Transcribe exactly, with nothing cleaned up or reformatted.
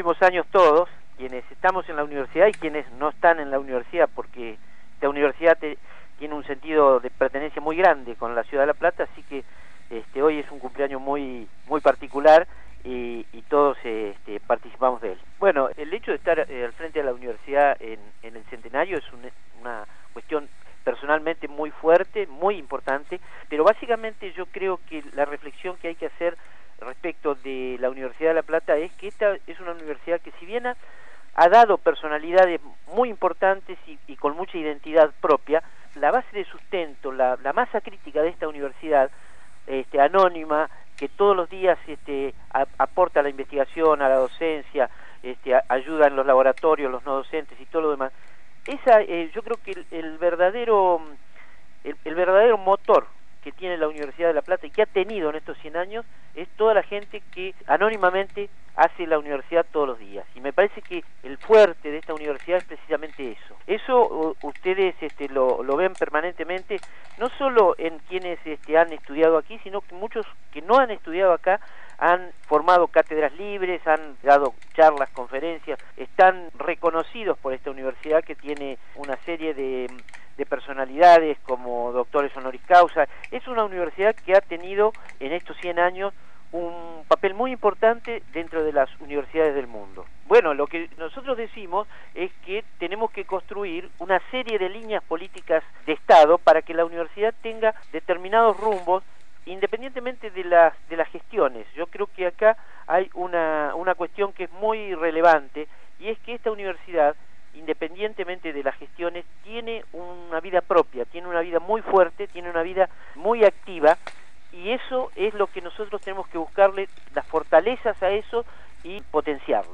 cumplimos años todos, quienes estamos en la universidad y quienes no están en la universidad, porque esta universidad te, tiene un sentido de pertenencia muy grande con la ciudad de La Plata, así que este, hoy es un cumpleaños muy, muy particular y, y todos este, participamos de él. Bueno, el hecho de estar eh, al frente de la universidad en, en el centenario es un, una cuestión personalmente muy fuerte, muy importante, pero básicamente yo creo que la reflexión que hay que hacer respecto de la Universidad de La Plata es que esta es una universidad que, si bien ha, ha dado personalidades muy importantes y, y con mucha identidad propia, la base de sustento, la, la masa crítica de esta universidad este, anónima, que todos los días este, a, aporta a la investigación, a la docencia, este, a, ayuda en los laboratorios, los no docentes y todo lo demás, esa eh, yo creo que el, el verdadero el, el verdadero motor que tiene la Universidad de La Plata y que ha tenido en estos cien años es toda la gente que anónimamente hace la universidad todos los días. Y me parece que el fuerte de esta universidad es precisamente eso. Eso ustedes este, lo, lo ven permanentemente, no solo en quienes este, han estudiado aquí, sino que muchos que no han estudiado acá han formado cátedras libres, han dado charlas, conferencias, están reconocidos por esta universidad que tiene una serie de, de personalidades como doctores honoris causa. Es una universidad que ha tenido en estos cien años un papel muy importante dentro de las universidades del mundo. Bueno, lo que nosotros decimos es que tenemos que construir una serie de líneas políticas de Estado para que la universidad tenga determinados rumbos independientemente de las de las gestiones. Yo creo que acá hay una, una cuestión que es muy relevante, y es que esta universidad, independientemente de las gestiones, tiene una vida propia, tiene una vida muy fuerte, tiene una vida muy activa, y eso es lo que nosotros tenemos que buscarle, las fortalezas a eso y potenciarlo.